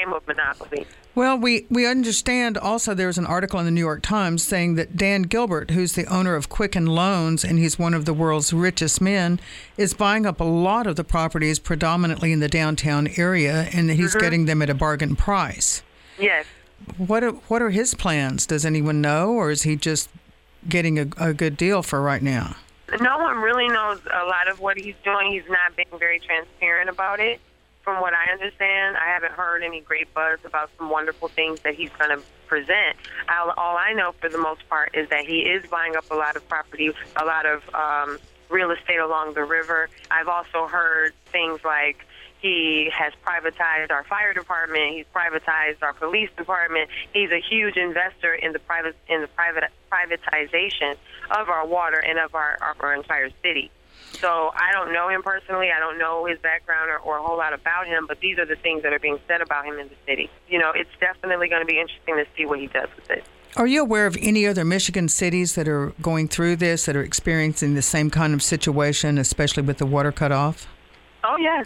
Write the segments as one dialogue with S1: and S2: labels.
S1: game of Monopoly.
S2: Well, we understand also there's an article in the New York Times saying that Dan Gilbert, who's the owner of Quicken Loans, and he's one of the world's richest men, is buying up a lot of the properties predominantly in the downtown area, and that he's getting them at a bargain price.
S1: Yes.
S2: What are his plans? Does anyone know, or is he just getting a good deal for right now?
S1: No one really knows a lot of what he's doing. He's not being very transparent about it. From what I understand, I haven't heard any great buzz about some wonderful things that he's going to present. All I know for the most part is that he is buying up a lot of property, a lot of real estate along the river. I've also heard things like he has privatized our fire department. He's privatized our police department. He's a huge investor in the privatization of our water and of our entire city. So I don't know him personally. I don't know his background or a whole lot about him, but these are the things that are being said about him in the city. It's definitely going to be interesting to see what he does with it.
S2: Are you aware of any other Michigan cities that are going through this, that are experiencing the same kind of situation, especially with the water cutoff?
S1: Oh, yes.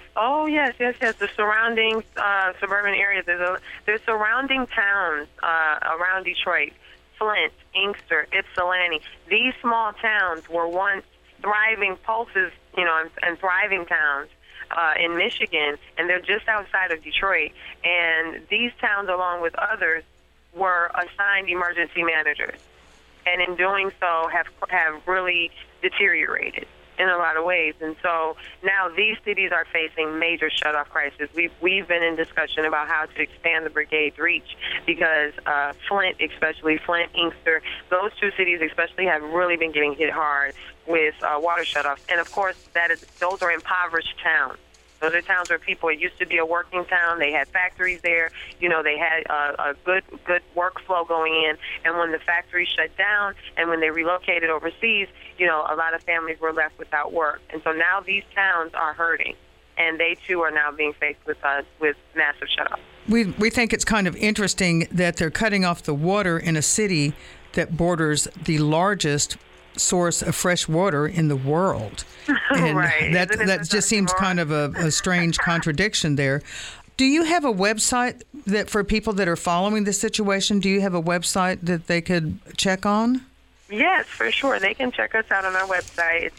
S1: The surrounding suburban areas. There's surrounding towns around Detroit, Flint, Inkster, Ypsilanti. These small towns were once thriving pulses, and thriving towns in Michigan, and they're just outside of Detroit. And these towns, along with others, were assigned emergency managers, and in doing so have really deteriorated in a lot of ways. And so now these cities are facing major shutoff crisis. We've been in discussion about how to expand the brigade's reach because Flint, Inkster, those two cities especially have really been getting hit hard with water shutoffs. And of course, those are impoverished towns. Those are towns where it used to be a working town. They had factories there. They had a good workflow going in. And when the factories shut down and when they relocated overseas, a lot of families were left without work. And so now these towns are hurting, and they too are now being faced with massive shutoffs.
S2: We think it's kind of interesting that they're cutting off the water in a city that borders the largest source of fresh water in the world. And
S1: right.
S2: that just seems kind of a strange contradiction there. Do you have a website that for people that are following the situation, do you have a website that they could check on?
S1: Yes, for sure. They can check us out on our website. It's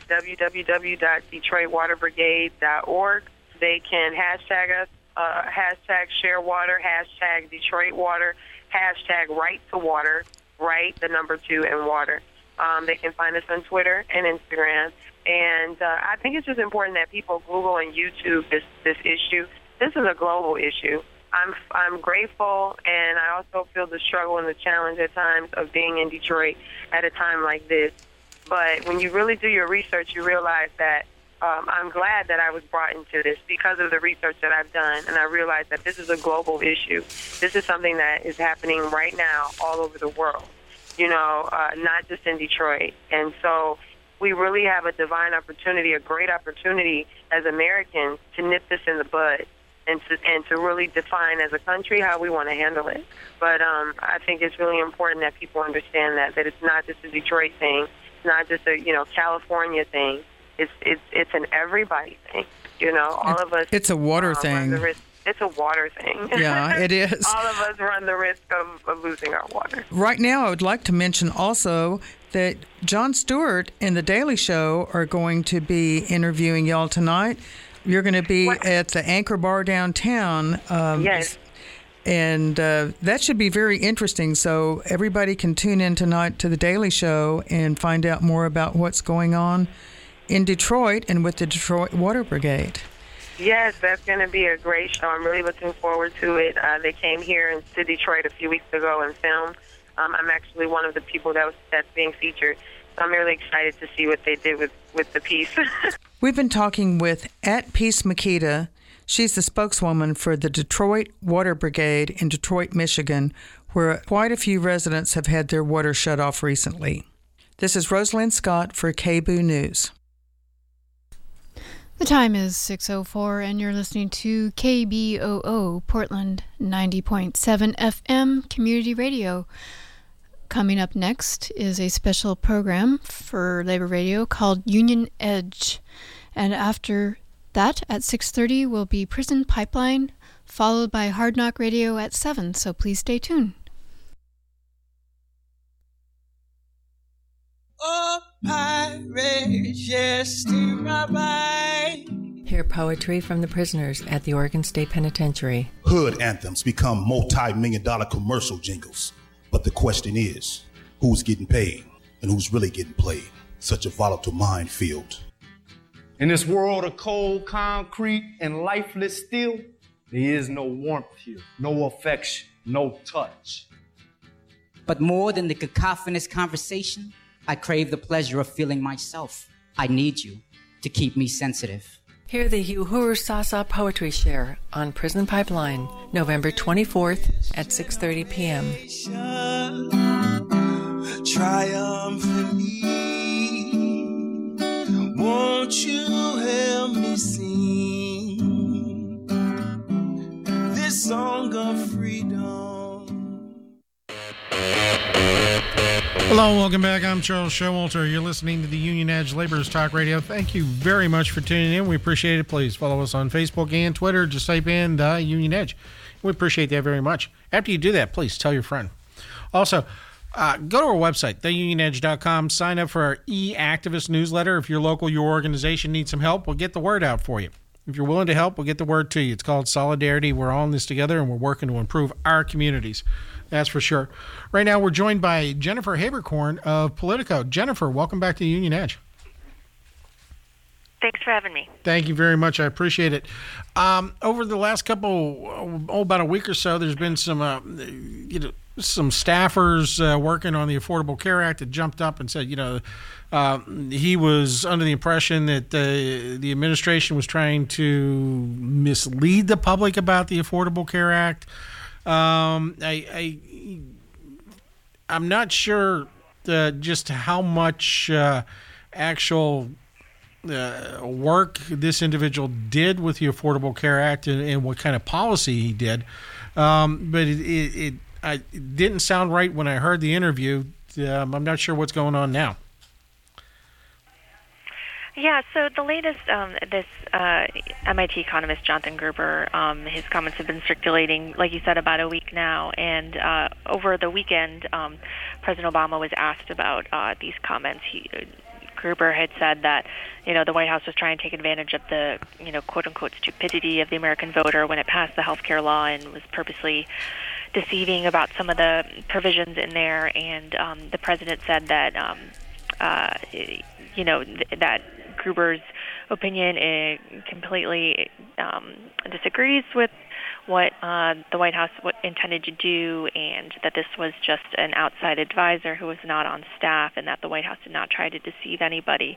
S1: www.detroitwaterbrigade.org. They can hashtag us, hashtag share water, hashtag Detroit water, hashtag right to water, right, the number 2 and water. They can find us on Twitter and Instagram. And I think it's just important that people Google and YouTube this issue. This is a global issue. I'm grateful, and I also feel the struggle and the challenge at times of being in Detroit at a time like this. But when you really do your research, you realize that I'm glad that I was brought into this because of the research that I've done, and I realized that this is a global issue. This is something that is happening right now all over the world, not just in Detroit. And so we really have a divine opportunity, a great opportunity as Americans to nip this in the bud. And to really define as a country how we want to handle it. But I think it's really important that people understand that it's not just a Detroit thing. It's not just a California thing. It's an everybody thing. All of us.
S2: It's a water thing.
S1: It's a water thing.
S2: Yeah, it is.
S1: All of us run the risk of losing our water.
S2: Right now, I would like to mention also that Jon Stewart and The Daily Show are going to be interviewing y'all tonight. You're going to be at the Anchor Bar downtown.
S1: Yes.
S2: And that should be very interesting. So everybody can tune in tonight to The Daily Show and find out more about what's going on in Detroit and with the Detroit Water Brigade.
S1: Yes, that's going to be a great show. I'm really looking forward to it. They came here to Detroit a few weeks ago and filmed. I'm actually one of the people that's being featured. So I'm really excited to see what they did with the piece.
S2: We've been talking with @Peace Makita. She's the spokeswoman for the Detroit Water Brigade in Detroit, Michigan, where quite a few residents have had their water shut off recently. This is Rosalind Scott for KBOO News.
S3: The time is 6:04, and you're listening to KBOO Portland 90.7 FM Community Radio. Coming up next is a special program for Labor Radio called Union Edge. And after that, at 6:30, will be Prison Pipeline, followed by Hard Knock Radio at 7, so please stay tuned.
S4: Oh, pirates, yes, steer my right.
S5: Hear poetry from the prisoners at the Oregon State Penitentiary.
S6: Hood anthems become multi-million-dollar commercial jingles. But the question is, who's getting paid and who's really getting played? Such a volatile minefield.
S7: In this world of cold concrete and lifeless steel, there is no warmth here, no affection, no touch.
S8: But more than the cacophonous conversation, I crave the pleasure of feeling myself. I need you to keep me sensitive.
S5: Hear the Uhuru Sasa Poetry Share on Prison Pipeline, November 24th at 6:30 p.m.
S4: Triumphantly, won't you help me sing this song of freedom?
S9: Hello, welcome back. I'm Charles Showalter. You're listening to the Union Edge Laborers Talk Radio. Thank you very much for tuning in. We appreciate it. Please follow us on Facebook and Twitter. Just type in the Union Edge. We appreciate that very much. After you do that, please tell your friend. Also, go to our website, theunionedge.com. Sign up for our e-activist newsletter. If your your organization needs some help, we'll get the word out for you. If you're willing to help, we'll get the word to you. It's called Solidarity. We're all in this together, and we're working to improve our communities. That's for sure. Right now, we're joined by Jennifer Haberkorn of Politico. Jennifer, welcome back to the Union Edge.
S10: Thanks for having me.
S9: Thank you very much. I appreciate it. Over the last about a week or so, there's been some staffers working on the Affordable Care Act that jumped up and said, he was under the impression that the administration was trying to mislead the public about the Affordable Care Act. I'm not sure just how much actual work this individual did with the Affordable Care Act and what kind of policy he did, but it didn't sound right when I heard the interview. I'm not sure what's going on now.
S10: Yeah, so the latest, this MIT economist, Jonathan Gruber, his comments have been circulating, like you said, about a week now. And over the weekend, President Obama was asked about these comments. Gruber had said that, the White House was trying to take advantage of the, quote-unquote stupidity of the American voter when it passed the health care law and was purposely deceiving about some of the provisions in there. And the president said that, that Gruber's opinion completely disagrees with what the White House intended to do, and that this was just an outside advisor who was not on staff, and that the White House did not try to deceive anybody.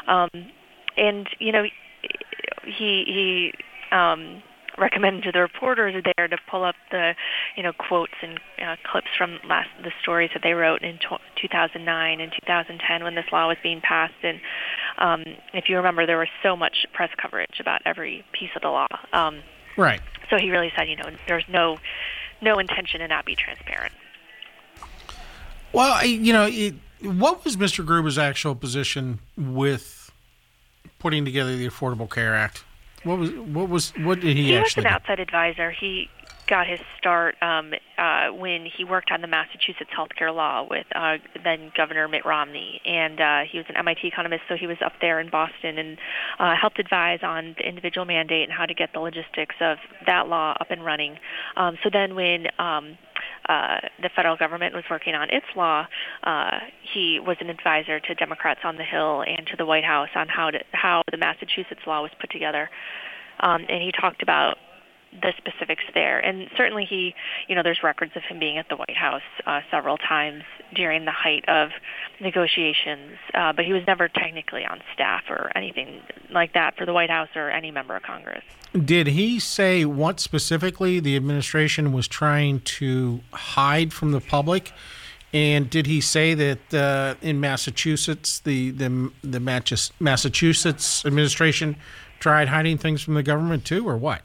S10: He recommended to the reporters there to pull up the, quotes and clips from the stories that they wrote in 2009 and 2010 when this law was being passed. And if you remember, there was so much press coverage about every piece of the law.
S9: Right.
S10: So he really said, there's no intention to not be transparent.
S9: Well, what was Mr. Gruber's actual position with putting together the Affordable Care Act? What did he actually do?
S10: He was an outside advisor. He got his start when he worked on the Massachusetts healthcare law with then Governor Mitt Romney. And he was an MIT economist, so he was up there in Boston and helped advise on the individual mandate and how to get the logistics of that law up and running. So then when the federal government was working on its law, he was an advisor to Democrats on the Hill and to the White House on how the Massachusetts law was put together. And he talked about the specifics there. And certainly there's records of him being at the White House several times during the height of negotiations, but he was never technically on staff or anything like that for the White House or any member of Congress.
S9: Did he say what specifically the administration was trying to hide from the public? And did he say that in Massachusetts, the Massachusetts administration tried hiding things from the government too, or what?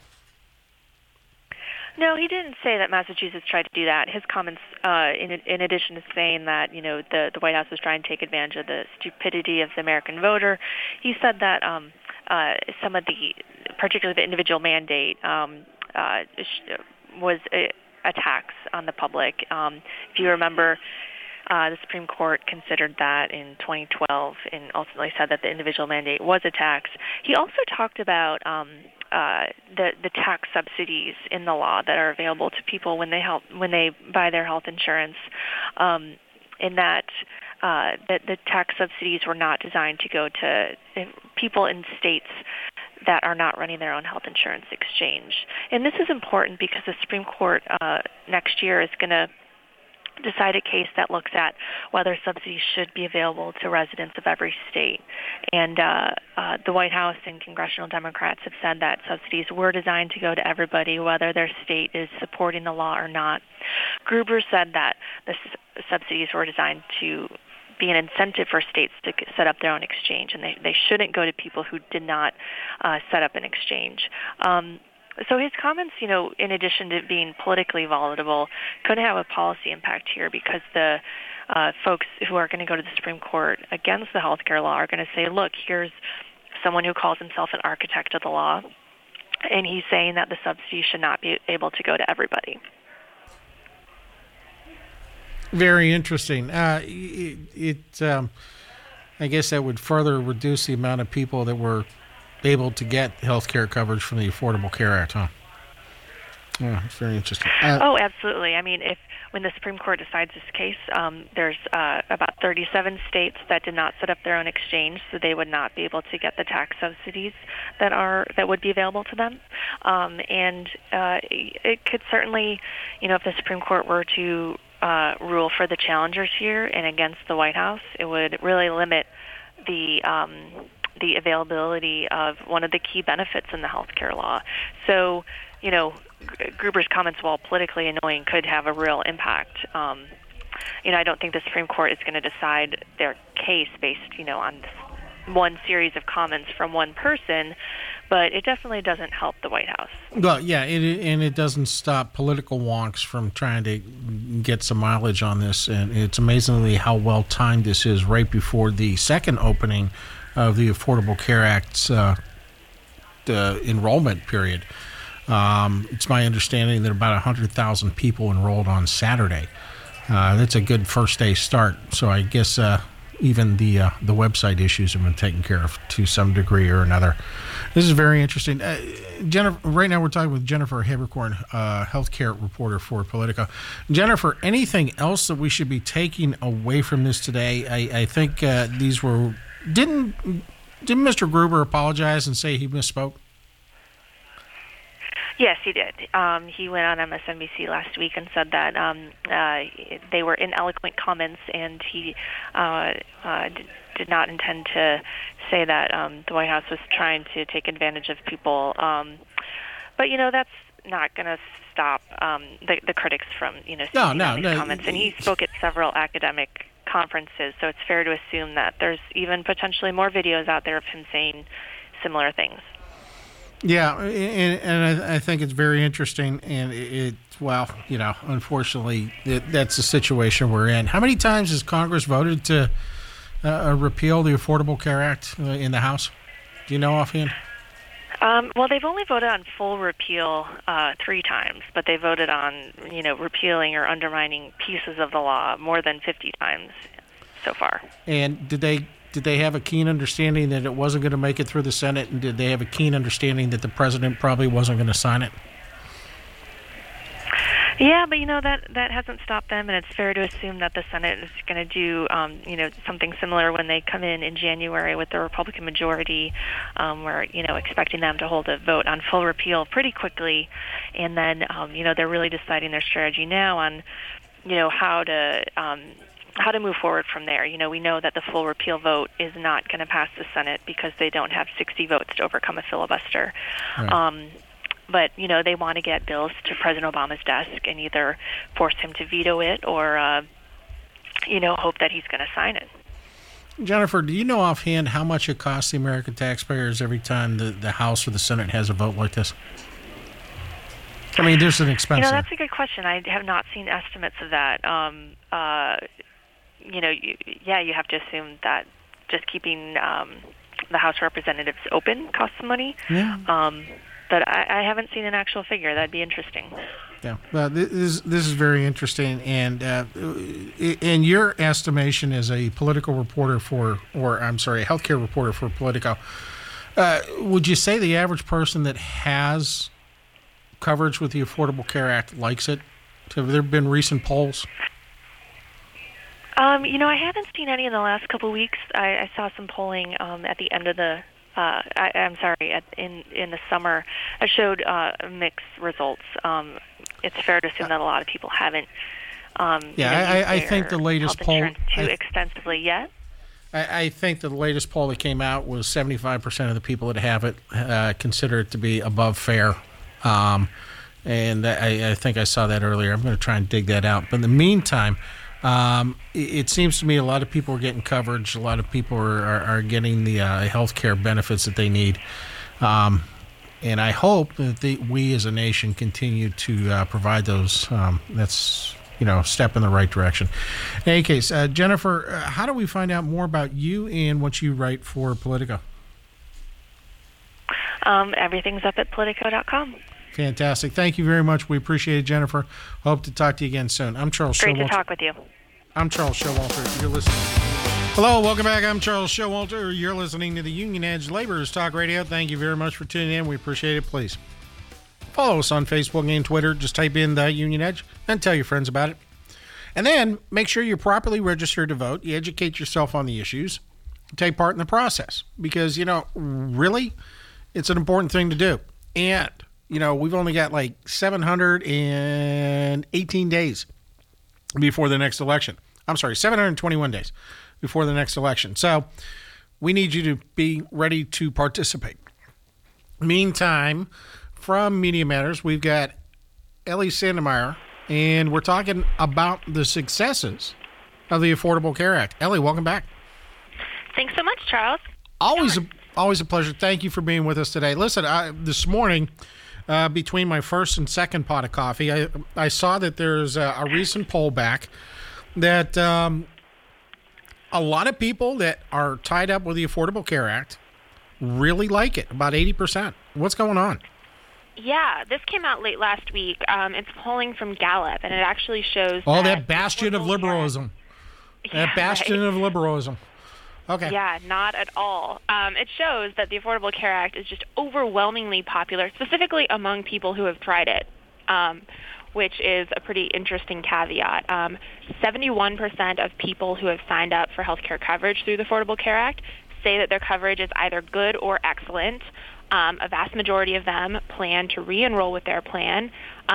S10: No, he didn't say that Massachusetts tried to do that. His comments, in addition to saying that the White House was trying to take advantage of the stupidity of the American voter, he said that some of particularly the individual mandate, was a tax on the public. If you remember, the Supreme Court considered that in 2012 and ultimately said that the individual mandate was a tax. He also talked about the tax subsidies in the law that are available to people when they buy their health insurance, in that the tax subsidies were not designed to go to people in states that are not running their own health insurance exchange. And this is important because the Supreme Court next year is going to decide a case that looks at whether subsidies should be available to residents of every state. And the White House and congressional Democrats have said that subsidies were designed to go to everybody, whether their state is supporting the law or not. Gruber said that the subsidies were designed to be an incentive for states to set up their own exchange, and they shouldn't go to people who did not set up an exchange. So his comments, in addition to being politically volatile, could have a policy impact here because the folks who are going to go to the Supreme Court against the health care law are going to say, look, here's someone who calls himself an architect of the law, and he's saying that the subsidy should not be able to go to everybody.
S9: Very interesting. I guess that would further reduce the amount of people that were able to get health care coverage from the Affordable Care Act, huh? Yeah, it's very interesting.
S10: Oh, absolutely. I mean, when the Supreme Court decides this case, there's about 37 states that did not set up their own exchange, so they would not be able to get the tax subsidies that would be available to them. And it could certainly, if the Supreme Court were to rule for the challengers here and against the White House, it would really limit the availability of one of the key benefits in the health care law. So, Gruber's comments, while politically annoying, could have a real impact. I don't think the Supreme Court is going to decide their case based, on one series of comments from one person, but it definitely doesn't help the White House.
S9: Well, yeah, and it doesn't stop political wonks from trying to get some mileage on this, and it's amazingly how well timed this is right before the second opening of the Affordable Care Act's the enrollment period. It's my understanding that about 100,000 people enrolled on Saturday. That's a good first day start. So I guess even the website issues have been taken care of to some degree or another. This is very interesting. Jennifer, right now we're talking with Jennifer Haberkorn, healthcare reporter for Politico. Jennifer, anything else that we should be taking away from this today? I think these were... Didn't Mr. Gruber apologize and say he misspoke?
S10: Yes, he did. He went on MSNBC last week and said that they were ineloquent comments, and he did not intend to say that the White House was trying to take advantage of people. But that's not going to stop the critics from seeing these comments. And he spoke at several academic conferences, so it's fair to assume that there's even potentially more videos out there of him saying similar things.
S9: Yeah, and I think it's very interesting, and unfortunately, that's the situation we're in. How many times has Congress voted to repeal the Affordable Care Act in the House? Do you know offhand?
S10: Well, they've only voted on full repeal 3 times, but they voted on, repealing or undermining pieces of the law more than 50 times so far. And did they have a keen understanding that it wasn't going to make it through the Senate, and did they have a keen understanding that the president probably wasn't going to sign it? Yeah, but that hasn't stopped them, and it's fair to assume that the Senate is going to do something similar when they come in January with the Republican majority. We're expecting them to hold a vote on full repeal pretty quickly, and then they're really deciding their strategy now on how to move forward from there. We know that the full repeal vote is not going to pass the Senate because they don't have 60 votes to overcome a filibuster. Right. But, they want to get bills to President Obama's desk and either force him to veto it or, hope that he's going to sign it. Jennifer, do you know offhand how much it costs the American taxpayers every time the House or the Senate has a vote like this? I mean, there's an expense. That's a good question. I have not seen estimates of that. You have to assume that just keeping the House of Representatives open costs money. Yeah. But I haven't seen an actual figure. That'd be interesting.
S9: Yeah, this is very interesting. And in your estimation as a political reporter a healthcare reporter for Politico, would you say the average person that has coverage with the Affordable Care Act likes it? Have there been recent polls?
S10: I haven't seen any in the last couple of weeks. I saw some polling at the end of the in the summer. I showed mixed results. It's fair to assume that a lot of people haven't.
S9: I think the latest poll
S10: too extensively yet.
S9: I think the latest poll that came out was 75% of the people that have it consider it to be above fair. And I think I saw that earlier. I'm going to try and dig that out. But in the meantime, it seems to me a lot of people are getting coverage. A lot of people are getting the health care benefits that they need. And I hope that we as a nation continue to provide those. That's, a step in the right direction. In any case, Jennifer, how do we find out more about you and what you write for Politico?
S10: Everything's up at Politico.com.
S9: Fantastic. Thank you very much. We appreciate it, Jennifer. Hope to talk to you again soon. I'm Charles Showalter.
S10: Great to talk with you.
S9: I'm Charles Showalter. You're listening. Hello, welcome back. I'm Charles Showalter. You're listening to the Union Edge Laborers Talk Radio. Thank you very much for tuning in. We appreciate it. Please follow us on Facebook and Twitter. Just type in the Union Edge and tell your friends about it. And then make sure you're properly registered to vote. You educate yourself on the issues. Take part in the process because, really, it's an important thing to do. And we've only got like 718 days before the next election. 721 days before the next election. So we need you to be ready to participate. Meantime, from Media Matters, we've got Ellie Sandemeyer, and we're talking about the successes of the Affordable Care Act. Ellie, welcome back.
S11: Thanks so much, Charles.
S9: Always a pleasure. Thank you for being with us today. Listen, this morning, between my first and second pot of coffee, I saw that there's a recent poll back that a lot of people that are tied up with the Affordable Care Act really like it, about 80%. What's going on?
S11: Yeah, this came out late last week. It's polling from Gallup, and it actually shows
S9: that bastion of liberalism. That bastion of liberalism. Okay.
S11: Yeah, not at all. It shows that the Affordable Care Act is just overwhelmingly popular, specifically among people who have tried it, which is a pretty interesting caveat. 71% of people who have signed up for health care coverage through the Affordable Care Act say that their coverage is either good or excellent. A vast majority of them plan to re-enroll with their plan.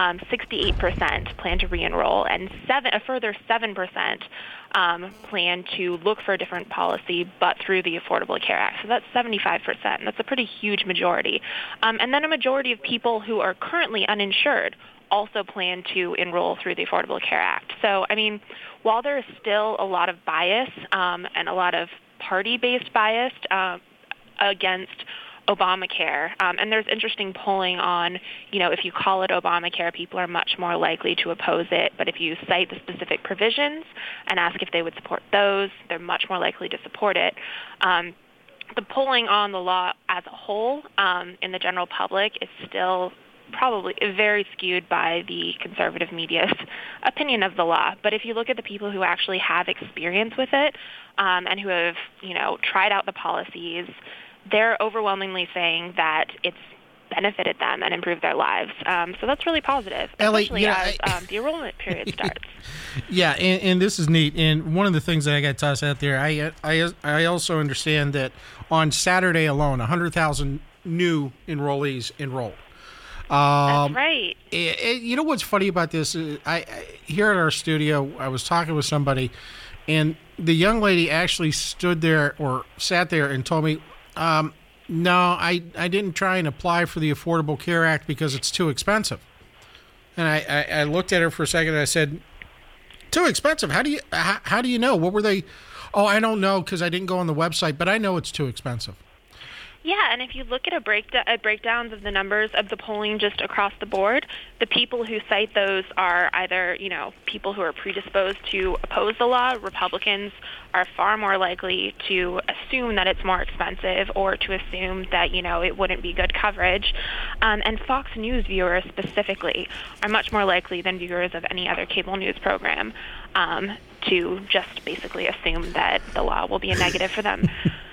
S11: 68% plan to re-enroll, and a further 7% plan to look for a different policy, but through the Affordable Care Act. So that's 75%. That's a pretty huge majority. And then a majority of people who are currently uninsured also plan to enroll through the Affordable Care Act. So, while there is still a lot of bias and a lot of party-based bias against Obamacare, and there's interesting polling on, if you call it Obamacare, people are much more likely to oppose it. But if you cite the specific provisions and ask if they would support those, they're much more likely to support it. The polling on the law as a whole in the general public is still probably very skewed by the conservative media's opinion of the law. But if you look at the people who actually have experience with it and who have, tried out the policies, they're overwhelmingly saying that it's benefited them and improved their lives. So that's really positive, especially as the enrollment period starts.
S9: Yeah, and this is neat. And one of the things that I got to toss out there, I also understand that on Saturday alone, 100,000 new enrollees enrolled.
S11: That's right.
S9: You know what's funny about this? I here at our studio, I was talking with somebody, and the young lady actually sat there and told me, no, I didn't try and apply for the Affordable Care Act because it's too expensive. And I looked at her for a second and I said, too expensive? How do you know? What were they? Oh, I don't know because I didn't go on the website, but I know it's too expensive.
S11: Yeah, and if you look at breakdowns of the numbers of the polling just across the board, the people who cite those are either, people who are predisposed to oppose the law. Republicans are far more likely to assume that it's more expensive or to assume that, it wouldn't be good coverage. And Fox News viewers specifically are much more likely than viewers of any other cable news program to just basically assume that the law will be a negative for them.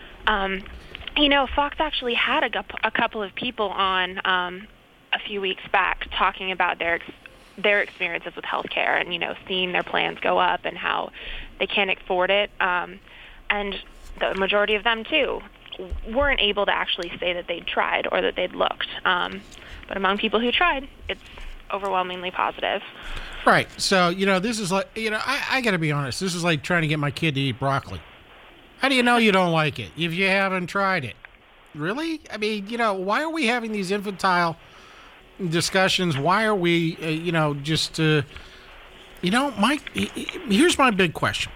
S11: Fox actually had a couple of people on a few weeks back talking about their experiences with healthcare and, seeing their plans go up and how they can't afford it. And the majority of them, too, weren't able to actually say that they'd tried or that they'd looked. But among people who tried, it's overwhelmingly positive.
S9: Right. So, this is like, I got to be honest. This is like trying to get my kid to eat broccoli. How do you know you don't like it if you haven't tried it? Really? I mean, why are we having these infantile discussions? Why are we, Mike, here's my big question.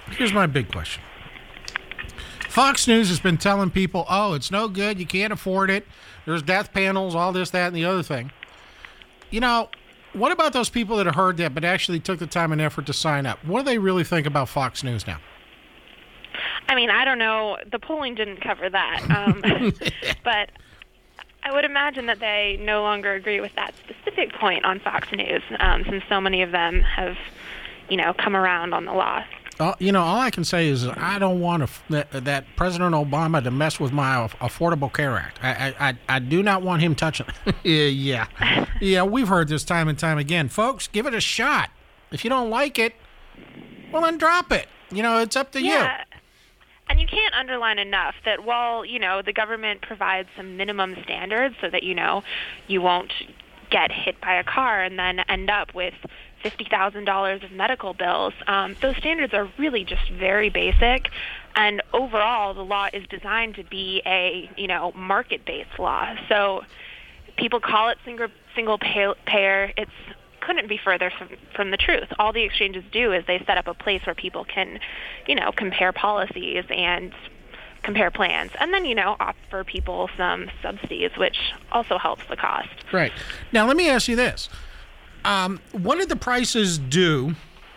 S9: Fox News has been telling people, oh, it's no good. You can't afford it. There's death panels, all this, that, and the other thing. What about those people that have heard that but actually took the time and effort to sign up? What do they really think about Fox News now?
S11: I mean, I don't know. The polling didn't cover that. But I would imagine that they no longer agree with that specific point on Fox News, since so many of them have, come around on the law.
S9: All I can say is I don't want that President Obama to mess with my Affordable Care Act. I do not want him touching it. Yeah, we've heard this time and time again. Folks, give it a shot. If you don't like it, well, then drop it. It's up to you.
S11: And you can't underline enough that while, the government provides some minimum standards so that, you won't get hit by a car and then end up with $50,000 of medical bills, those standards are really just very basic. And overall, the law is designed to be a, market-based law. So people call it single payer. It's couldn't be further from the truth. All the exchanges do is they set up a place where people can, compare policies and compare plans, and then, offer people some subsidies, which also helps the cost.
S9: Right. Now, let me ask you this. What did the prices do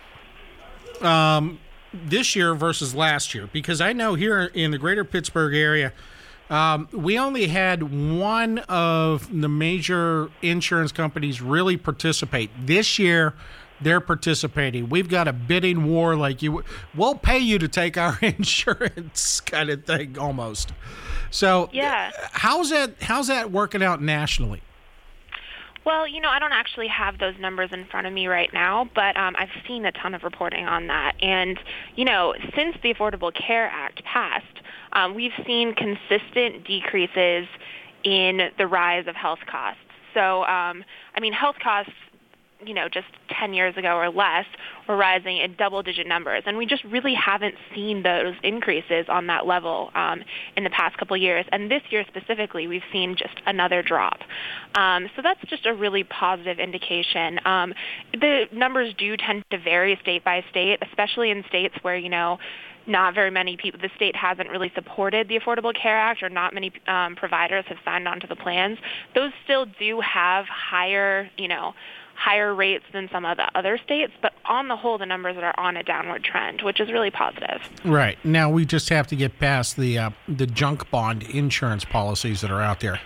S9: this year versus last year? Because I know here in the greater Pittsburgh area, we only had one of the major insurance companies really participate. This year, they're participating. We've got a bidding war like we'll pay you to take our insurance kind of thing almost. So
S11: yeah.
S9: How's that working out nationally?
S11: Well, I don't actually have those numbers in front of me right now, but I've seen a ton of reporting on that. And, since the Affordable Care Act passed, we've seen consistent decreases in the rise of health costs. So, health costs, just 10 years ago or less were rising in double-digit numbers. And we just really haven't seen those increases on that level in the past couple of years. And this year specifically, we've seen just another drop. So that's just a really positive indication. The numbers do tend to vary state by state, especially in states where, not very many people, the state hasn't really supported the Affordable Care Act, or not many providers have signed on to the plans. Those still do have higher rates than some of the other states, but on the whole, the numbers are on a downward trend, which is really positive.
S9: Right. Now, we just have to get past the junk bond insurance policies that are out there.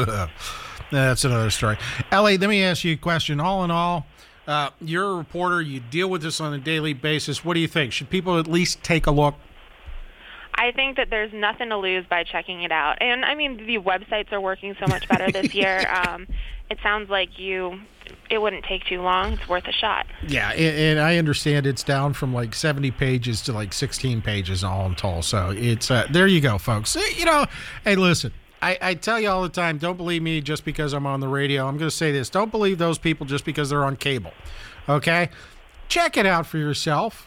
S9: That's another story. Ellie, let me ask you a question. All in all, you're a reporter. You deal with this on a daily basis. What do you think? Should people at least take a look?
S11: I think that there's nothing to lose by checking it out. And, the websites are working so much better this year. It sounds like it wouldn't take too long. It's worth a shot.
S9: Yeah, and I understand it's down from like 70 pages to like 16 pages all in all. So it's there you go, folks. Hey, listen, I tell you all the time, don't believe me just because I'm on the radio. I'm going to say this. Don't believe those people just because they're on cable. Okay? Check it out for yourself.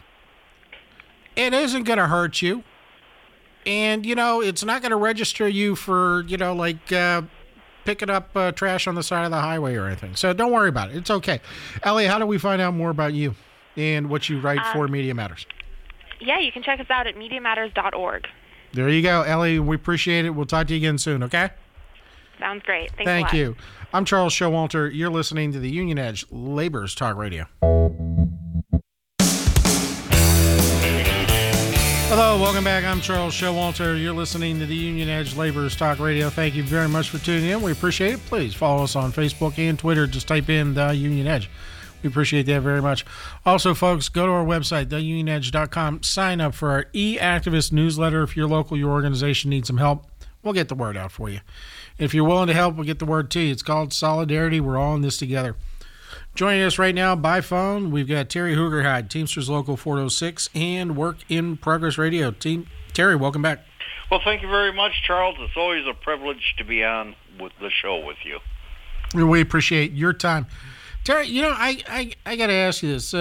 S9: It isn't going to hurt you. And, it's not going to register you for, picking up trash on the side of the highway or anything. So don't worry about it. It's okay. Ellie, how do we find out more about you and what you write for Media Matters?
S11: Yeah, you can check us out at MediaMatters.org.
S9: There you go, Ellie. We appreciate it. We'll talk to you again soon, okay?
S11: Sounds great. Thanks
S9: Thank
S11: a lot.
S9: you. I'm Charles Showalter. You're listening to the Union Edge Laborers Talk Radio. Hello, welcome back. I'm Charles Showalter. You're listening to the Union Edge Laborers Talk Radio. Thank you very much for tuning in. We appreciate it. Please follow us on Facebook and Twitter. Just type in The Union Edge. We appreciate that very much. Also, folks, go to our website, theunionedge.com. Sign up for our e-activist newsletter. If your organization needs some help, we'll get the word out for you. If you're willing to help, we'll get the word to you. It's called Solidarity. We're all in this together. Joining us right now by phone, we've got Terry Hoogerhide, Teamsters Local 406, and Work in Progress Radio. Terry, welcome back.
S12: Well, thank you very much, Charles. It's always a privilege to be on with the show with you.
S9: We appreciate your time. Terry, I got to ask you this.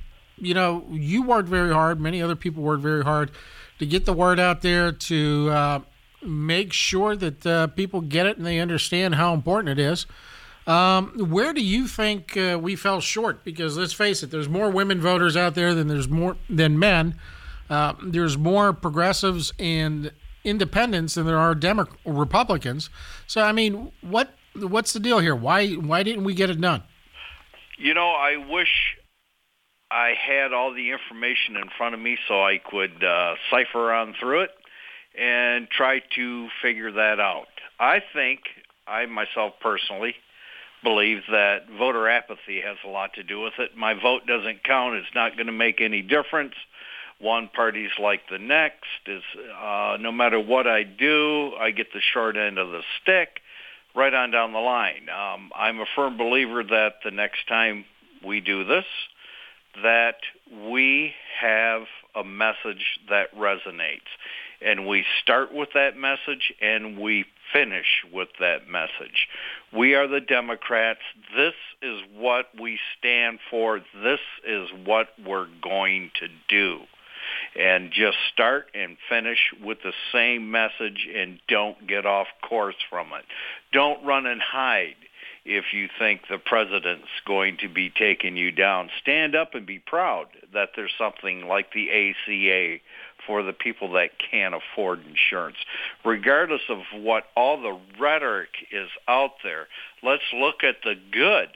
S9: You worked very hard. Many other people worked very hard to get the word out there, to make sure that people get it and they understand how important it is. Where do you think we fell short? Because let's face it, there's more women voters out there than men. There's more progressives and independents than there are Republicans. So, I mean, what's the deal here? Why didn't we get it done?
S12: I wish I had all the information in front of me so I could cipher on through it and try to figure that out. I think, I myself personally, believe that voter apathy has a lot to do with it. My vote doesn't count. It's not going to make any difference. One party's like the next. No matter what I do, I get the short end of the stick right on down the line. I'm a firm believer that the next time we do this, that we have a message that resonates. And we start with that message and we finish with that message. We are the Democrats. This is what we stand for. This is what we're going to do. And just start and finish with the same message and don't get off course from it. Don't run and hide if you think the president's going to be taking you down. Stand up and be proud that there's something like the ACA for the people that can't afford insurance. Regardless of what all the rhetoric is out there, let's look at the good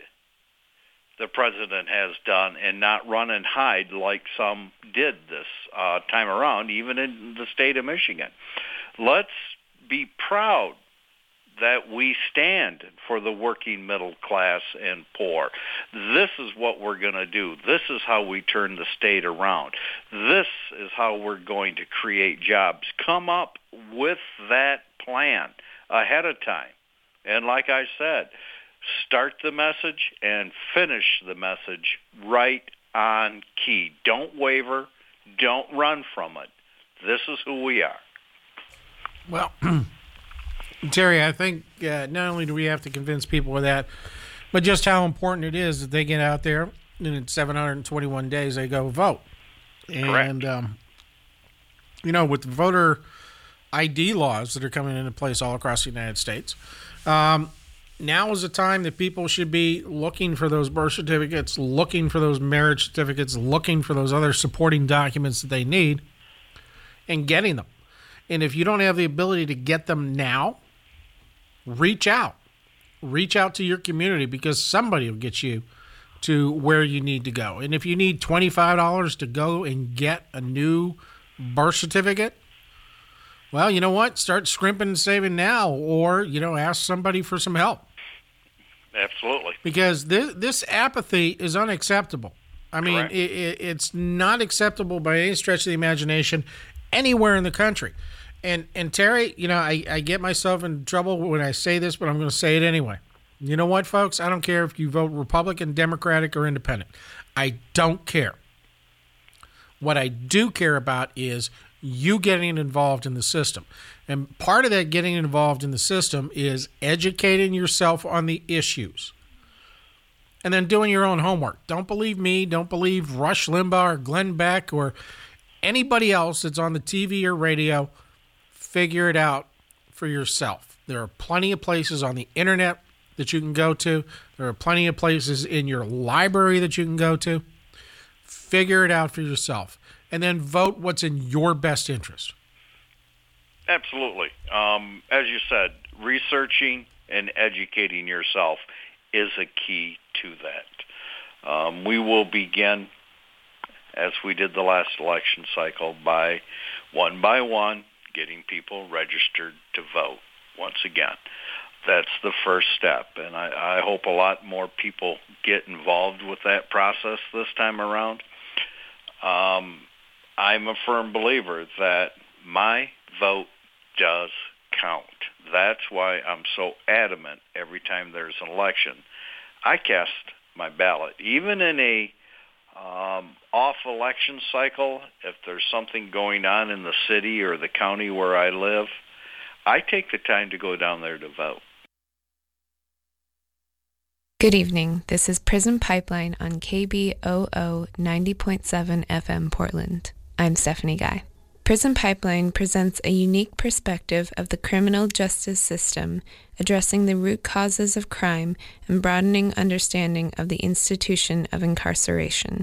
S12: the president has done and not run and hide like some did this time around, even in the state of Michigan. Let's be proud that we stand for the working middle class and poor. This is what we're going to do. This is how we turn the state around. This is how we're going to create jobs. Come up with that plan ahead of time. And like I said, start the message and finish the message right on key. Don't waver. Don't run from it. This is who we are.
S9: Well, Terry, I think not only do we have to convince people of that, but just how important it is that they get out there and in 721 days they go vote.
S12: Correct.
S9: And, with the voter ID laws that are coming into place all across the United States, now is the time that people should be looking for those birth certificates, looking for those marriage certificates, looking for those other supporting documents that they need, and getting them. And if you don't have the ability to get them now, reach out. Reach out to your community because somebody will get you to where you need to go. And if you need $25 to go and get a new birth certificate, well, you know what? Start scrimping and saving now, or, ask somebody for some help.
S12: Absolutely.
S9: Because this apathy is unacceptable. I mean, it's not acceptable by any stretch of the imagination anywhere in the country. And Terry, I get myself in trouble when I say this, but I'm going to say it anyway. You know what, folks? I don't care if you vote Republican, Democratic, or Independent. I don't care. What I do care about is you getting involved in the system. And part of that getting involved in the system is educating yourself on the issues. And then doing your own homework. Don't believe me. Don't believe Rush Limbaugh or Glenn Beck or anybody else that's on the TV or radio. Figure it out for yourself. There are plenty of places on the internet that you can go to. There are plenty of places in your library that you can go to. Figure it out for yourself. And then vote what's in your best interest.
S12: Absolutely. As you said, researching and educating yourself is a key to that. We will begin, as we did the last election cycle, by one, getting people registered to vote once again. That's the first step, and I hope a lot more people get involved with that process this time around. I'm a firm believer that my vote does count. That's why I'm so adamant every time there's an election. I cast my ballot. Even in a off election cycle, if there's something going on in the city or the county where I live, I take the time to go down there to vote.
S13: Good evening. This is Prison Pipeline on KBOO 90.7 FM Portland. I'm Stephanie Guy. Prison Pipeline presents a unique perspective of the criminal justice system, addressing the root causes of crime and broadening understanding of the institution of incarceration.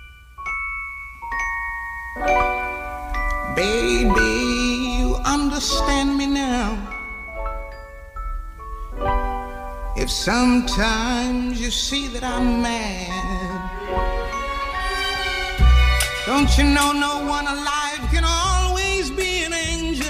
S4: Baby, you understand me now. If sometimes you see that I'm mad, don't you know no one alive can always be an angel?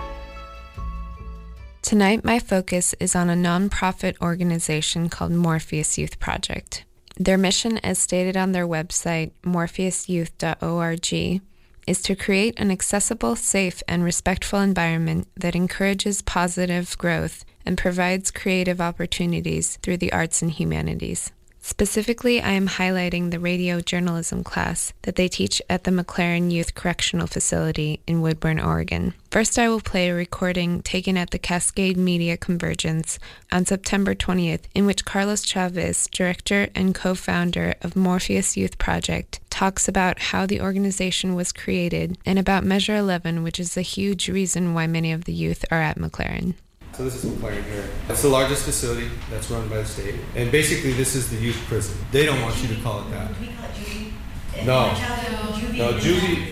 S13: Tonight, my focus is on a nonprofit organization called Morpheus Youth Project. Their mission, as stated on their website, morpheusyouth.org, is to create an accessible, safe, and respectful environment that encourages positive growth and provides creative opportunities through the arts and humanities. Specifically, I am highlighting the radio journalism class that they teach at the McLaren Youth Correctional Facility in Woodburn, Oregon. First, I will play a recording taken at the Cascade Media Convergence on September 20th, in which Carlos Chavez, director and co-founder of Morpheus Youth Project, talks about how the organization was created and about Measure 11, which is a huge reason why many of the youth are at McLaren.
S14: So this is McLaren here. It's the largest facility that's run by the state. And basically this is the youth prison. They don't want you to call it that. No, juvie.